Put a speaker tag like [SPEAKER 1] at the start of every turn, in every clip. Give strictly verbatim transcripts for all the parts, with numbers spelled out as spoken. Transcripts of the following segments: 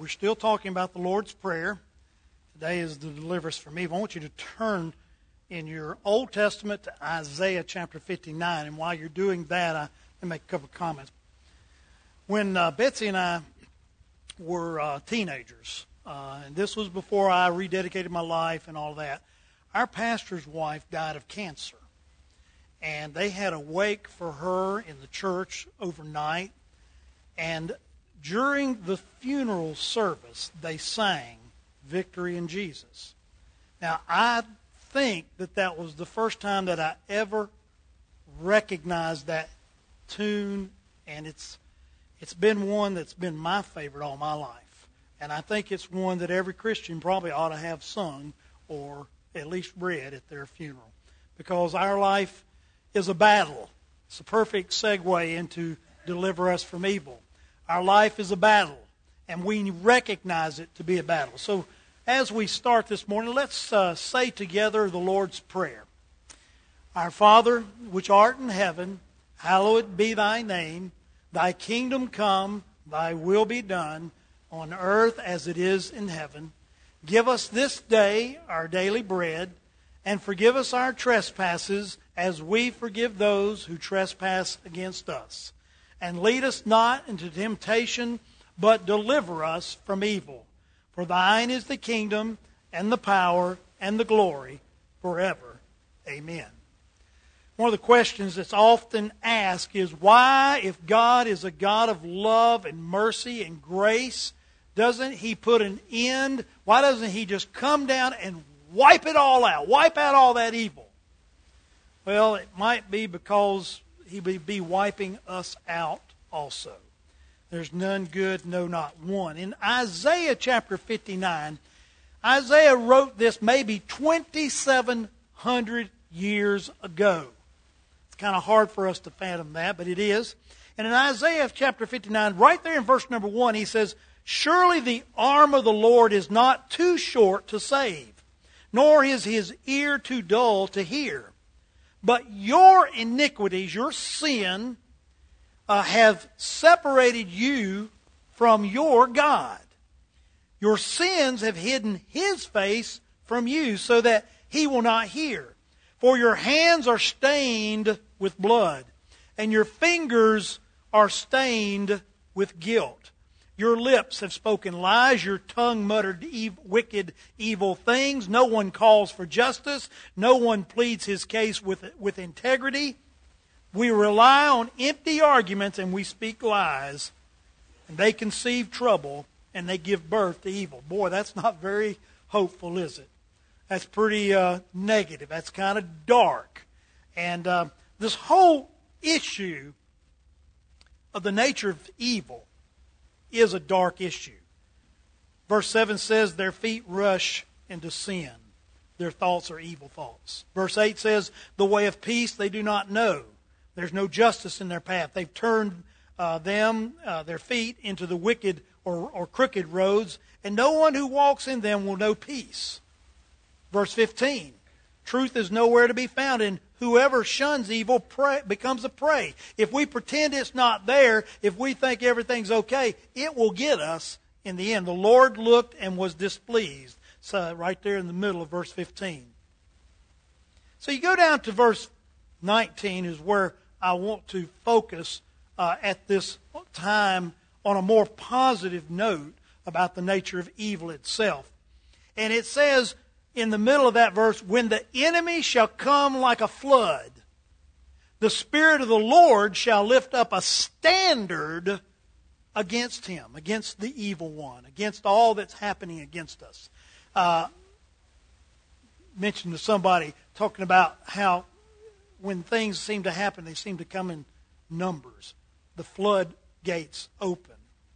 [SPEAKER 1] We're still talking about the Lord's Prayer. Today is the deliver us from evil. I want you to turn in your Old Testament to Isaiah chapter fifty-nine. And while you're doing that, I let me make a couple of comments. When uh, Betsy and I were uh, teenagers, uh, and this was before I rededicated my life and all that, our pastor's wife died of cancer. And they had a wake for her in the church overnight. And during the funeral service, they sang Victory in Jesus. Now, I think that that was the first time that I ever recognized that tune, and it's it's been one that's been my favorite all my life. And I think it's one that every Christian probably ought to have sung or at least read at their funeral, because our life is a battle. It's a perfect segue into deliver us from evil. Our life is a battle, and we recognize it to be a battle. So as we start this morning, let's uh, say together the Lord's Prayer. Our Father, which art in heaven, hallowed be thy name. Thy kingdom come, thy will be done, on earth as it is in heaven. Give us this day our daily bread, and forgive us our trespasses as we forgive those who trespass against us. And lead us not into temptation, but deliver us from evil. For thine is the kingdom, and the power, and the glory, forever. Amen. One of the questions that's often asked is, why, if God is a God of love and mercy and grace, doesn't He put an end? Why doesn't He just come down and wipe it all out, wipe out all that evil? Well, it might be because He would be wiping us out also. There's none good, no, not one. In Isaiah chapter fifty-nine, Isaiah wrote this maybe twenty-seven hundred years ago. It's kind of hard for us to fathom that, but it is. And in Isaiah chapter fifty-nine, right there in verse number one, he says, "Surely the arm of the Lord is not too short to save, nor is His ear too dull to hear. But your iniquities," your sin, uh, "have separated you from your God. Your sins have hidden His face from you, so that He will not hear. For your hands are stained with blood, and your fingers are stained with guilt. Your lips have spoken lies, your tongue muttered ev- wicked, evil things. No one calls for justice. No one pleads his case with, with integrity. We rely on empty arguments and we speak lies. And they conceive trouble and they give birth to evil." Boy, that's not very hopeful, is it? That's pretty uh, negative. That's kind of dark. And uh, this whole issue of the nature of evil is a dark issue. Verse seven says, "Their feet rush into sin. Their thoughts are evil thoughts." Verse eight says, "The way of peace they do not know. There's no justice in their path. They've turned uh, them, uh, their feet, into the wicked or, or crooked roads, and no one who walks in them will know peace." Verse fifteen, "Truth is nowhere to be found, and whoever shuns evil prey, becomes a prey." If we pretend it's not there, if we think everything's okay, it will get us in the end. "The Lord looked and was displeased." So right there in the middle of verse fifteen. So you go down to verse nineteen, is where I want to focus uh, at this time on a more positive note about the nature of evil itself. And it says in the middle of that verse, "When the enemy shall come like a flood, the Spirit of the Lord shall lift up a standard against him," against the evil one, against all that's happening against us. Uh, mentioned to somebody talking about how when things seem to happen, they seem to come in numbers. The floodgates open.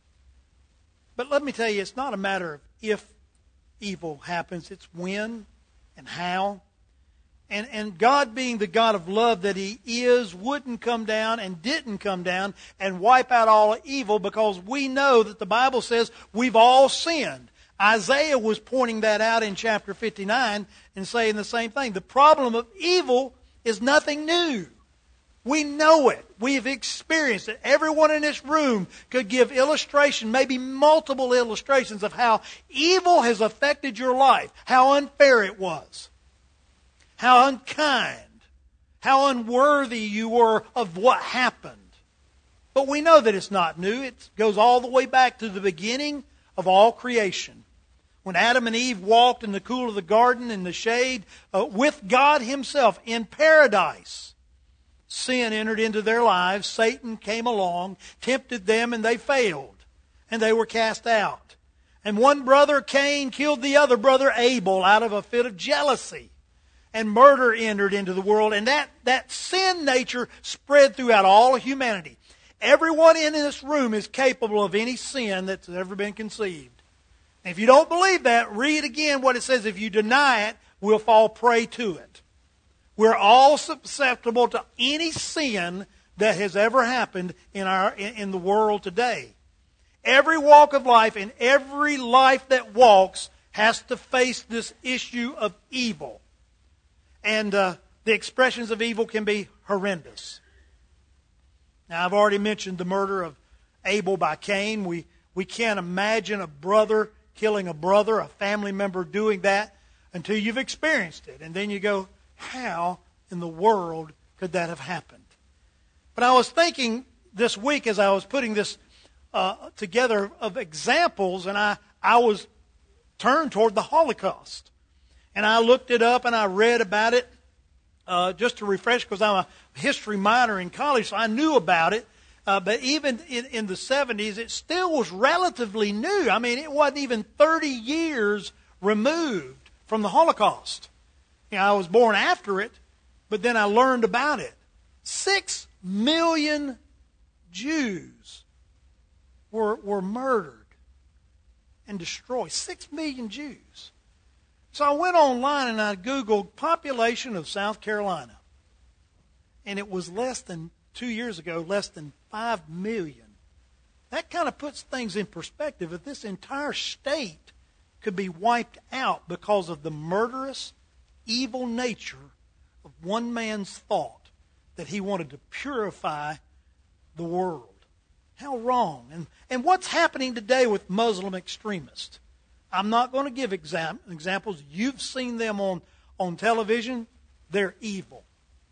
[SPEAKER 1] But let me tell you, it's not a matter of if evil happens, it's when and how. And, and God, being the God of love that He is, wouldn't come down and didn't come down and wipe out all evil, because we know that the Bible says we've all sinned. Isaiah was pointing that out in chapter fifty-nine and saying the same thing. The problem of evil is nothing new. We know it. We've experienced it. Everyone in this room could give illustration, maybe multiple illustrations of how evil has affected your life, how unfair it was, how unkind, how unworthy you were of what happened. But we know that it's not new. It goes all the way back to the beginning of all creation. When Adam and Eve walked in the cool of the garden in the shade uh, with God Himself in paradise, sin entered into their lives. Satan came along, tempted them, and they failed. And they were cast out. And one brother, Cain, killed the other brother, Abel, out of a fit of jealousy. And murder entered into the world. And that, that sin nature spread throughout all of humanity. Everyone in this room is capable of any sin that's ever been conceived. And if you don't believe that, read again what it says. If you deny it, we'll fall prey to it. We're all susceptible to any sin that has ever happened in our in, in the world today. Every walk of life and every life that walks has to face this issue of evil. And uh, the expressions of evil can be horrendous. Now, I've already mentioned the murder of Abel by Cain. We, we can't imagine a brother killing a brother, a family member doing that, until you've experienced it. And then you go, how in the world could that have happened? But I was thinking this week as I was putting this uh, together of examples, and I, I was turned toward the Holocaust. And I looked it up and I read about it uh, just to refresh, because I'm a history minor in college, so I knew about it. Uh, but even in, in the seventies, it still was relatively new. I mean, it wasn't even thirty years removed from the Holocaust. You know, I was born after it, but then I learned about it. Six million Jews were, were murdered and destroyed. Six million Jews. So I went online and I Googled population of South Carolina. And it was less than, two years ago, less than five million. That kind of puts things in perspective. If this entire state could be wiped out because of the murderous, evil nature of one man's thought that he wanted to purify the world. How wrong. And, and what's happening today with Muslim extremists? I'm not going to give exam, examples. You've seen them on, on television. They're evil.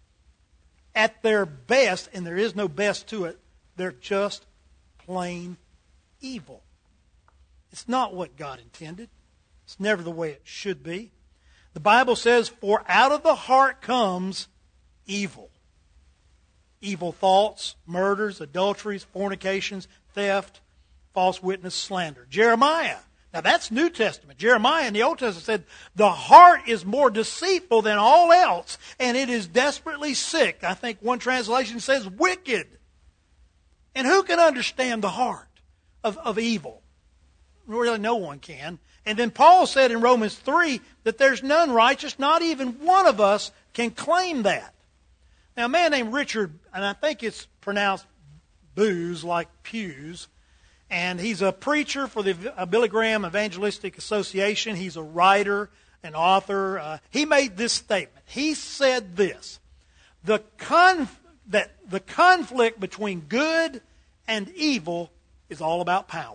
[SPEAKER 1] At their best, and there is no best to it, they're just plain evil. It's not what God intended. It's never the way it should be. The Bible says, for out of the heart comes evil. Evil thoughts, murders, adulteries, fornications, theft, false witness, slander. Jeremiah. Now that's New Testament. Jeremiah in the Old Testament said, the heart is more deceitful than all else, and it is desperately sick. I think one translation says wicked. And who can understand the heart of, of evil? Really, no one can. And then Paul said in Romans three that there's none righteous, not even one of us can claim that. Now, a man named Richard, and I think it's pronounced booze, like pews, and he's a preacher for the Billy Graham Evangelistic Association. He's a writer, an author. Uh, he made this statement. He said this, the conf- that the conflict between good and evil is all about power.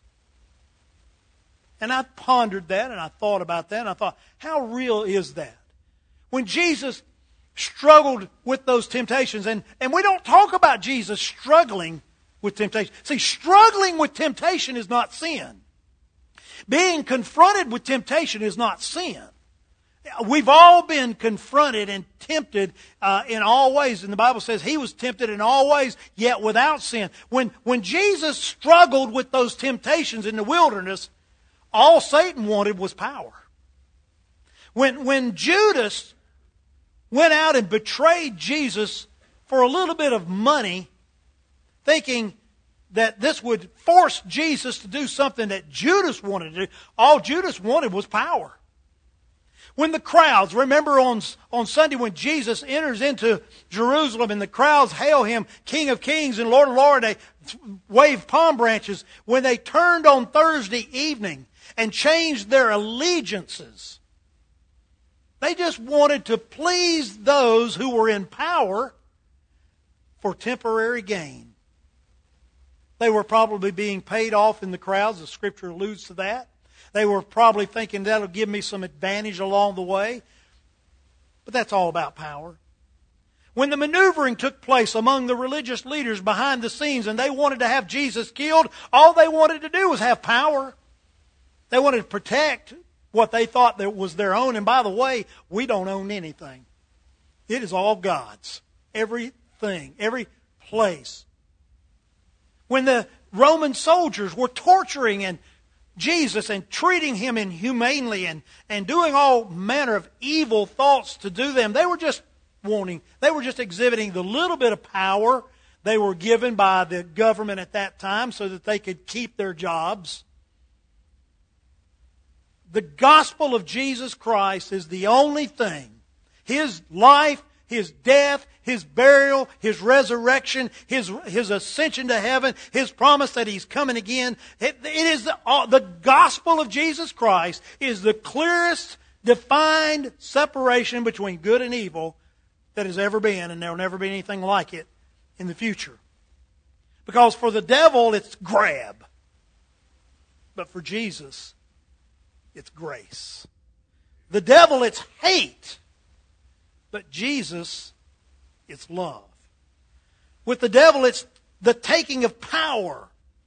[SPEAKER 1] And I pondered that, and I thought about that, and I thought, how real is that? When Jesus struggled with those temptations, and, and we don't talk about Jesus struggling with temptation. See, struggling with temptation is not sin. Being confronted with temptation is not sin. We've all been confronted and tempted uh, in all ways. And the Bible says He was tempted in all ways, yet without sin. When, when Jesus struggled with those temptations in the wilderness, all Satan wanted was power. When, when Judas went out and betrayed Jesus for a little bit of money, thinking that this would force Jesus to do something that Judas wanted to do, all Judas wanted was power. When the crowds, remember on, on Sunday when Jesus enters into Jerusalem and the crowds hail Him King of Kings and Lord of Lords, they wave palm branches. When they turned on Thursday evening and changed their allegiances, they just wanted to please those who were in power for temporary gain. They were probably being paid off in the crowds. The Scripture alludes to that. They were probably thinking that'll give me some advantage along the way. But that's all about power. When the maneuvering took place among the religious leaders behind the scenes and they wanted to have Jesus killed, all they wanted to do was have power. They wanted to protect what they thought that was their own. And by the way, we don't own anything. It is all God's. Everything, every place. When the Roman soldiers were torturing and Jesus and treating him inhumanely and, and doing all manner of evil thoughts to do them, they were just wanting, they were just exhibiting the little bit of power they were given by the government at that time so that they could keep their jobs. The gospel of Jesus Christ is the only thing. His life, His death, His burial, His resurrection, His, His ascension to heaven, His promise that He's coming again. It, it is the, uh, the gospel of Jesus Christ is the clearest defined separation between good and evil that has ever been, and there will never be anything like it in the future. Because for the devil, it's grab. But for Jesus, it's grace. The devil, it's hate. But Jesus, it's love. With the devil, it's the taking of power.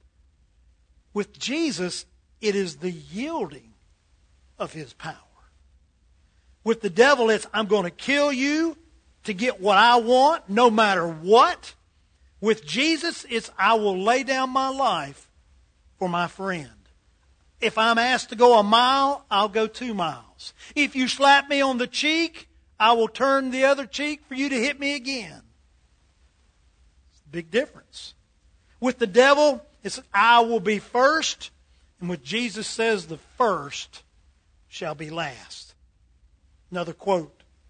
[SPEAKER 1] With Jesus, it is the yielding of His power. With the devil, it's I'm going to kill you to get what I want, no matter what. With Jesus, it's I will lay down my life for my friend. If I'm asked to go a mile, I'll go two miles. If you slap me on the cheek, I will turn the other cheek for you to hit me again. It's a big difference. With the devil, it's I will be first. And with Jesus says the first shall be last. Another quote.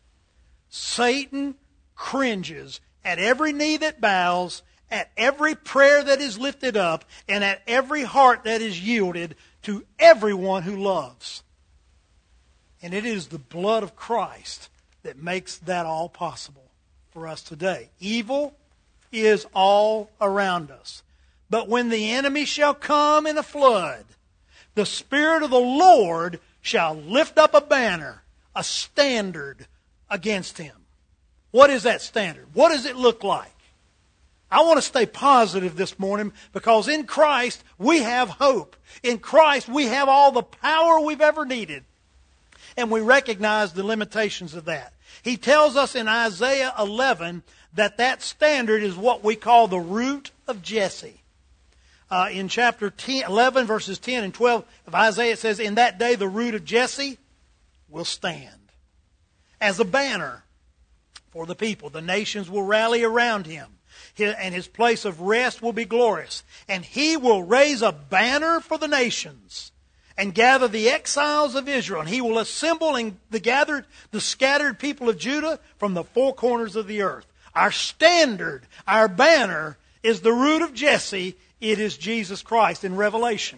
[SPEAKER 1] Satan cringes at every knee that bows, at every prayer that is lifted up, and at every heart that is yielded to everyone who loves. And it is the blood of Christ that makes that all possible for us today. Evil is all around us. But when the enemy shall come in a flood, the Spirit of the Lord shall lift up a banner, a standard against him. What is that standard? What does it look like? I want to stay positive this morning because in Christ we have hope. In Christ we have all the power we've ever needed. And we recognize the limitations of that. He tells us in Isaiah eleven that that standard is what we call the root of Jesse. Uh, in chapter ten, eleven, verses ten and twelve of Isaiah, it says, in that day the root of Jesse will stand as a banner for the people. The nations will rally around him, and his place of rest will be glorious. And he will raise a banner for the nations and gather the exiles of Israel. And he will assemble and the gathered, the scattered people of Judah from the four corners of the earth. Our standard, our banner, is the root of Jesse. It is Jesus Christ. In Revelation,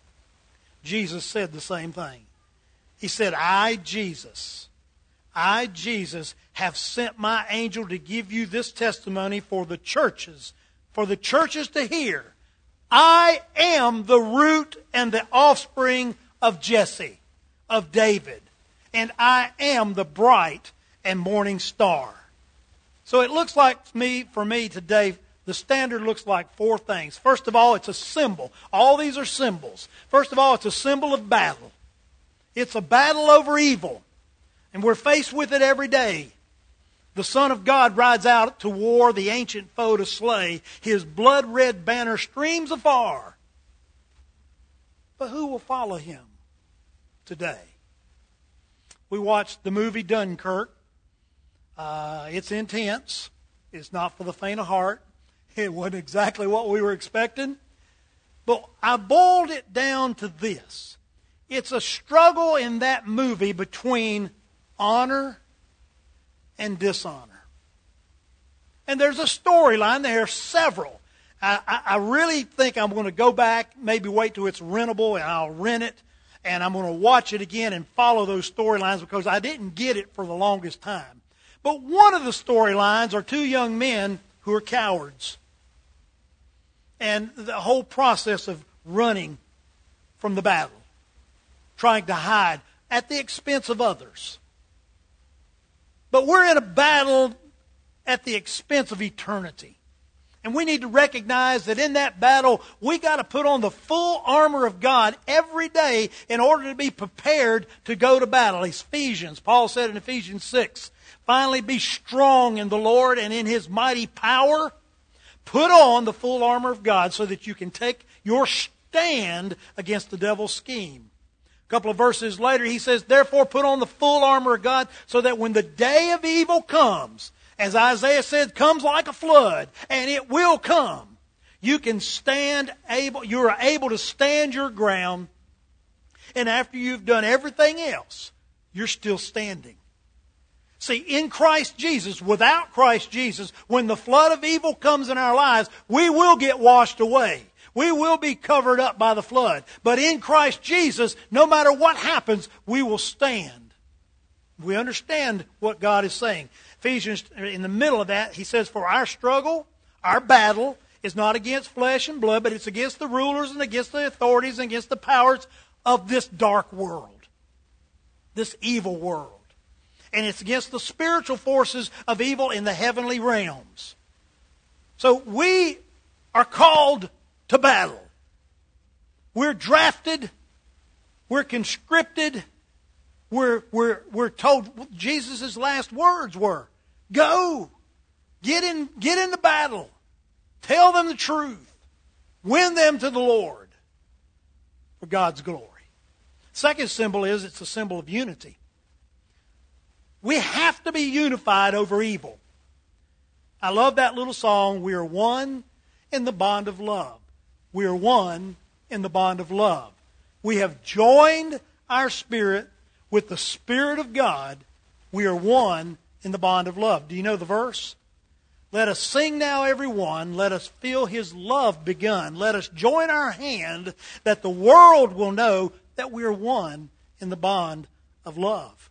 [SPEAKER 1] Jesus said the same thing. He said, I, Jesus, I, Jesus, have sent my angel to give you this testimony for the churches, for the churches to hear. I am the root and the offspring of Jesse, of David, and I am the bright and morning star. So it looks like me, for me today, the standard looks like four things. First of all, it's a symbol. All these are symbols. First of all, it's a symbol of battle. It's a battle over evil. And we're faced with it every day. The Son of God rides out to war, the ancient foe to slay. His blood-red banner streams afar. But who will follow him today? We watched the movie Dunkirk. Uh, it's intense. It's not for the faint of heart. It wasn't exactly what we were expecting. But I boiled it down to this. It's a struggle in that movie between honor and dishonor. And there's a storyline. There are several. I, I, I really think I'm going to go back, maybe wait till it's rentable, and I'll rent it, and I'm going to watch it again and follow those storylines because I didn't get it for the longest time. But one of the storylines are two young men who are cowards. And the whole process of running from the battle, trying to hide at the expense of others. But we're in a battle at the expense of eternity. And we need to recognize that in that battle, we got to put on the full armor of God every day in order to be prepared to go to battle. Ephesians, Paul said in Ephesians six, finally be strong in the Lord and in His mighty power. Put on the full armor of God so that you can take your stand against the devil's scheme. A couple of verses later, he says, therefore put on the full armor of God so that when the day of evil comes, as Isaiah said, comes like a flood, and it will come, you can stand able, you are able to stand your ground, and after you've done everything else, you're still standing. See, in Christ Jesus, without Christ Jesus, when the flood of evil comes in our lives, we will get washed away. We will be covered up by the flood. But in Christ Jesus, no matter what happens, we will stand. We understand what God is saying. Ephesians, in the middle of that, he says, for our struggle, our battle, is not against flesh and blood, but it's against the rulers and against the authorities and against the powers of this dark world, this evil world. And it's against the spiritual forces of evil in the heavenly realms. So we are called to battle. We're drafted. We're conscripted. We're, we're, we're told, Jesus' last words were, go, get in, get into battle. Tell them the truth. Win them to the Lord for God's glory. Second symbol is it's a symbol of unity. We have to be unified over evil. I love that little song, we are one in the bond of love. We are one in the bond of love. We have joined our spirit with the Spirit of God. We are one in the bond of love. Do you know the verse? Let us sing now, everyone. Let us feel His love begun. Let us join our hand that the world will know that we are one in the bond of love.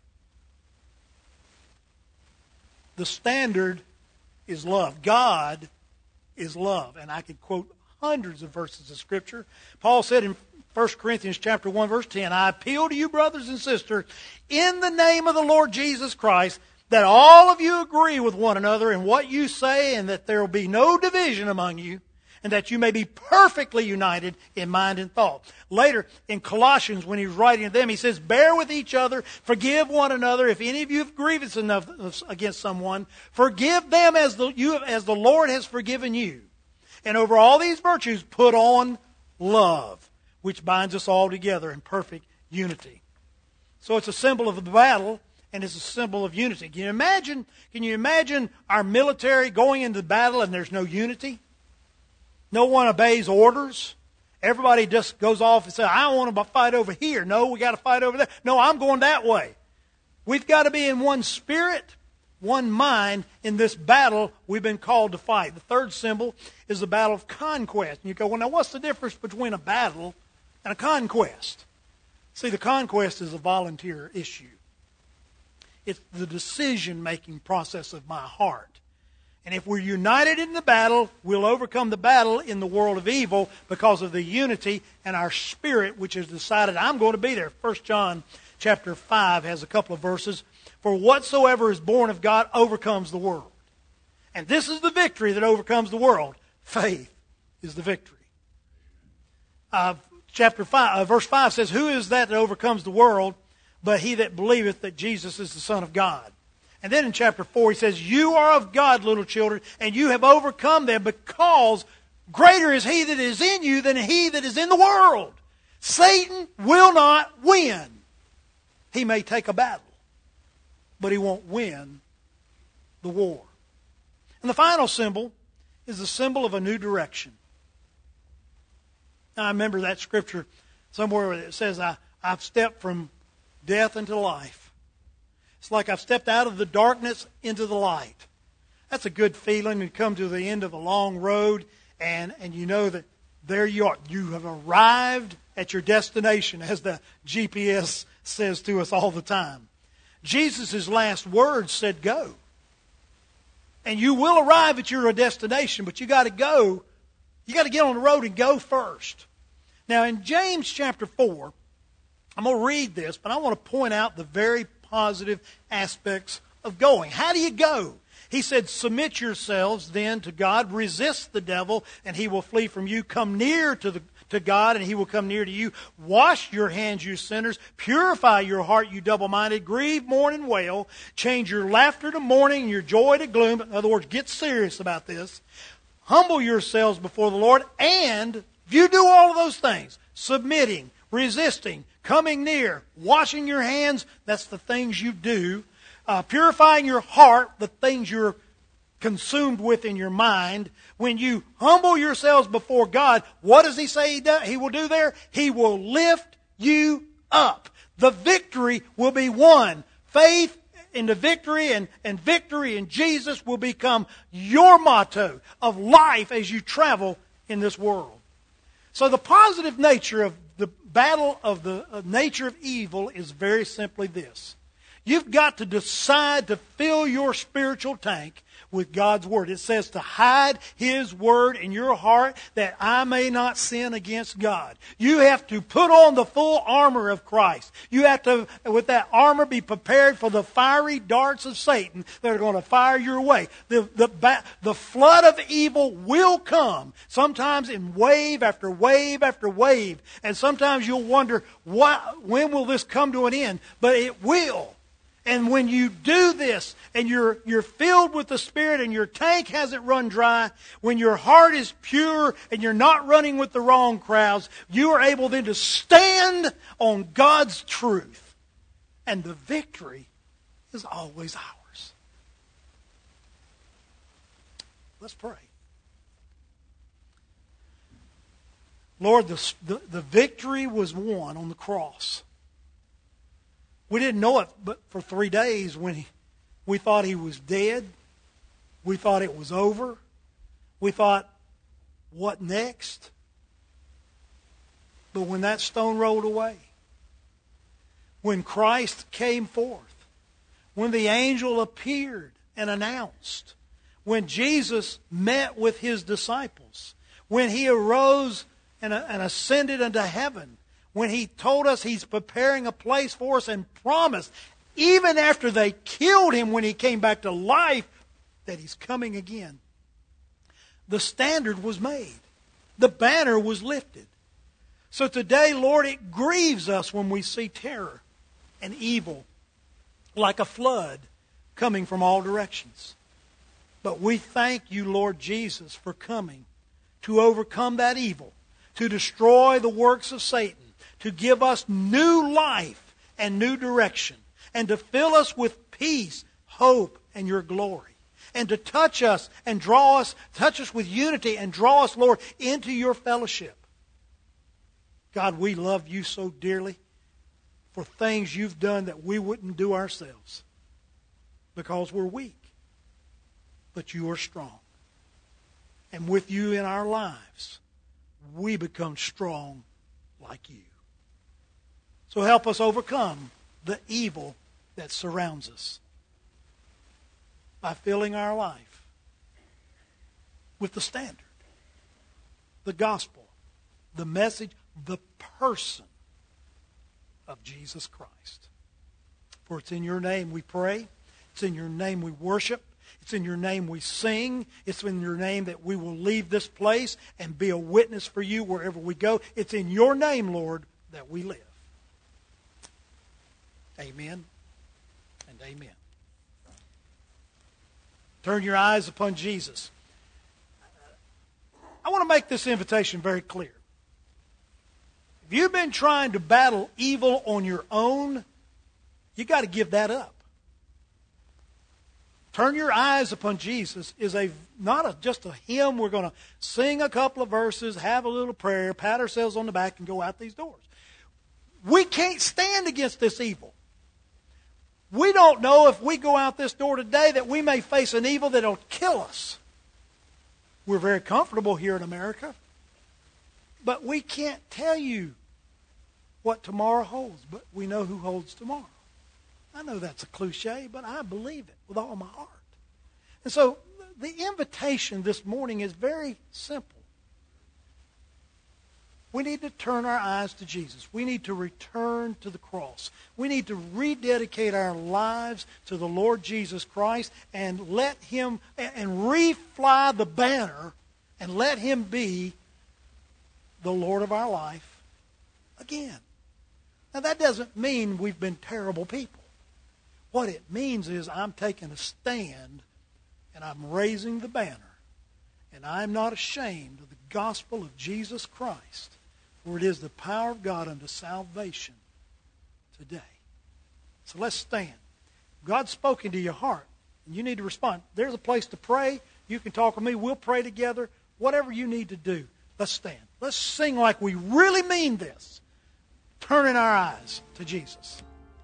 [SPEAKER 1] The standard is love. God is love. And I could quote hundreds of verses of Scripture. Paul said in First Corinthians chapter one, verse ten, I appeal to you, brothers and sisters, in the name of the Lord Jesus Christ, that all of you agree with one another in what you say, and that there will be no division among you, and that you may be perfectly united in mind and thought. Later, in Colossians, when he was writing to them, he says, bear with each other, forgive one another. If any of you have grievance enough against someone, forgive them as the, you, as the Lord has forgiven you. And over all these virtues, put on love, which binds us all together in perfect unity. So it's a symbol of the battle, and it's a symbol of unity. Can you imagine, can you imagine our military going into battle and there's no unity? No one obeys orders. Everybody just goes off and says, I don't want to fight over here. No, we got to fight over there. No, I'm going that way. We've got to be in one spirit, one mind in this battle we've been called to fight. The third symbol is the battle of conquest. And you go, well, now what's the difference between a battle and a conquest? See, the conquest is a volunteer issue. It's the decision-making process of my heart. And if we're united in the battle, we'll overcome the battle in the world of evil because of the unity and our spirit, which has decided I'm going to be there. First John chapter five has a couple of verses. For whatsoever is born of God overcomes the world. And this is the victory that overcomes the world. Faith is the victory. Uh, chapter five, uh, verse five says, who is that that overcomes the world but he that believeth that Jesus is the Son of God? And then in chapter four he says, you are of God, little children, and you have overcome them, because greater is he that is in you than he that is in the world. Satan will not win. He may take a battle, but he won't win the war. And the final symbol is the symbol of a new direction. Now, I remember that scripture somewhere where it says, I, I've stepped from death into life. It's like I've stepped out of the darkness into the light. That's a good feeling. You come to the end of a long road, and, and you know that there you are. You have arrived at your destination, as the G P S says to us all the time. Jesus' last words said, go. And you will arrive at your destination, but you got to go. You got to get on the road and go first. Now, in James chapter four, I'm going to read this, but I want to point out the very positive aspects of going. How do you go? He said, submit yourselves then to God, resist the devil, and he will flee from you. Come near to the to God, and he will come near to you. Wash your hands, you sinners. Purify your heart, you double-minded. Grieve, mourn, and wail. Change your laughter to mourning and your joy to gloom. In other words, get serious about this. Humble yourselves before the Lord, and if you do all of those things, submitting, resisting, coming near, washing your hands, that's the things you do. Uh, purifying your heart, the things you're consumed with in your mind. When you humble yourselves before God, what does he say he, do, he will do there? He will lift you up. The victory will be won. Faith in the victory and, and victory in Jesus will become your motto of life as you travel in this world. So the positive nature of the battle of the of nature of evil is very simply this. You've got to decide to fill your spiritual tank with God's Word. It says to hide His Word in your heart that I may not sin against God. You have to put on the full armor of Christ. You have to, with that armor, be prepared for the fiery darts of Satan that are going to fire your way. The, the, the flood of evil will come, sometimes in wave after wave after wave. And sometimes you'll wonder, why, when will this come to an end? But it will. And when you do this, and you're you're filled with the Spirit, and your tank hasn't run dry, when your heart is pure, and you're not running with the wrong crowds, you are able then to stand on God's truth. And the victory is always ours. Let's pray. Lord, the, the, the victory was won on the cross. We didn't know it but for three days when he, we thought he was dead. We thought it was over. We thought, what next? But when that stone rolled away, when Christ came forth, when the angel appeared and announced, when Jesus met with his disciples, when he arose and, and ascended into heaven, when he told us he's preparing a place for us and promised, even after they killed him when he came back to life, that he's coming again. The standard was made. The banner was lifted. So today, Lord, it grieves us when we see terror and evil like a flood coming from all directions. But we thank you, Lord Jesus, for coming to overcome that evil, to destroy the works of Satan, to give us new life and new direction, and to fill us with peace, hope, and your glory, and to touch us and draw us, touch us with unity and draw us, Lord, into your fellowship. God, we love you so dearly for things you've done that we wouldn't do ourselves because we're weak, but you are strong. And with you in our lives, we become strong like you. So help us overcome the evil that surrounds us by filling our life with the standard, the gospel, the message, the person of Jesus Christ. For it's in your name we pray. It's in your name we worship. It's in your name we sing. It's in your name that we will leave this place and be a witness for you wherever we go. It's in your name, Lord, that we live. Amen and amen. Turn your eyes upon Jesus. I want to make this invitation very clear. If you've been trying to battle evil on your own, you got to give that up. Turn your eyes upon Jesus is a not a, just a hymn. We're going to sing a couple of verses, have a little prayer, pat ourselves on the back, and go out these doors. We can't stand against this evil. We don't know if we go out this door today that we may face an evil that will kill us. We're very comfortable here in America, but we can't tell you what tomorrow holds, but we know who holds tomorrow. I know that's a cliche, but I believe it with all my heart. And so the invitation this morning is very simple. We need to turn our eyes to Jesus. We need to return to the cross. We need to rededicate our lives to the Lord Jesus Christ and let Him, and refly the banner and let Him be the Lord of our life again. Now that doesn't mean we've been terrible people. What it means is I'm taking a stand and I'm raising the banner. And I'm not ashamed of the gospel of Jesus Christ. For it is the power of God unto salvation today. So let's stand. God's spoken to your heart, and you need to respond. There's a place to pray. You can talk with me. We'll pray together. Whatever you need to do, let's stand. Let's sing like we really mean this, turning our eyes to Jesus.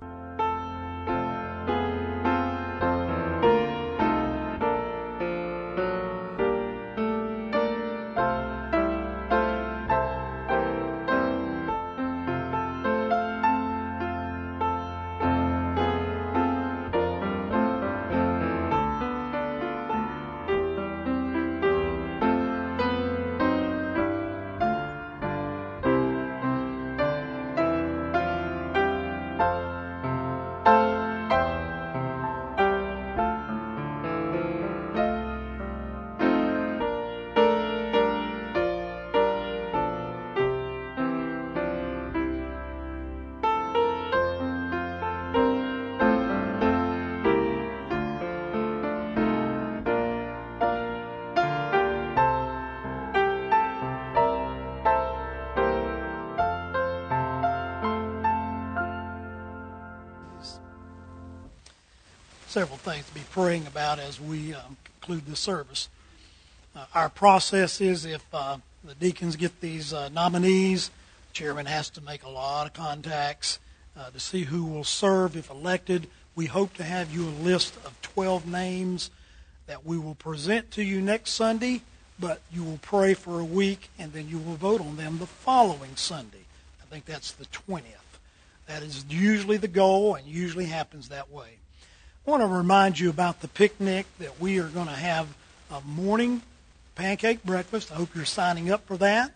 [SPEAKER 1] Several things to be praying about as we um, conclude this service. Uh, our process is if uh, the deacons get these uh, nominees, the chairman has to make a lot of contacts uh, to see who will serve if elected. We hope to have you a list of twelve names that we will present to you next Sunday, but you will pray for a week and then you will vote on them the following Sunday. I think that's the twentieth. That is usually the goal and usually happens that way. I want to remind you about the picnic that we are going to have a morning pancake breakfast. I hope you're signing up for that.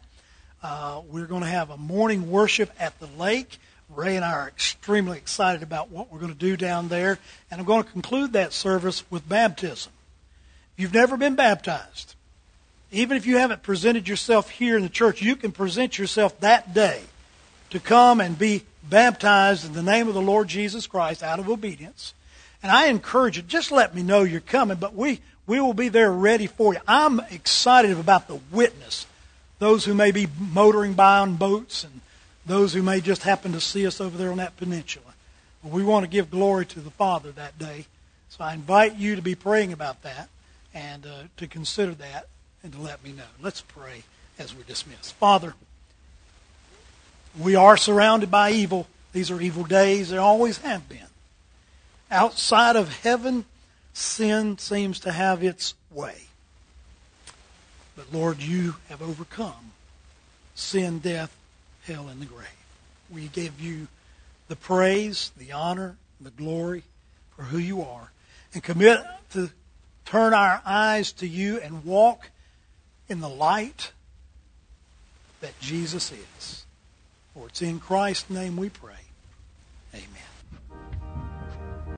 [SPEAKER 1] Uh, we're going to have a morning worship at the lake. Ray and I are extremely excited about what we're going to do down there. And I'm going to conclude that service with baptism. If you've never been baptized, even if you haven't presented yourself here in the church, you can present yourself that day to come and be baptized in the name of the Lord Jesus Christ out of obedience. And I encourage you, just let me know you're coming, but we, we will be there ready for you. I'm excited about the witness, those who may be motoring by on boats and those who may just happen to see us over there on that peninsula. But we want to give glory to the Father that day. So I invite you to be praying about that and uh, to consider that and to let me know. Let's pray as we're dismissed. Father, we are surrounded by evil. These are evil days. They always have been. Outside of heaven, sin seems to have its way. But Lord, you have overcome sin, death, hell, and the grave. We give you the praise, the honor, the glory for who you are, and commit to turn our eyes to you and walk in the light that Jesus is. For it's in Christ's name we pray.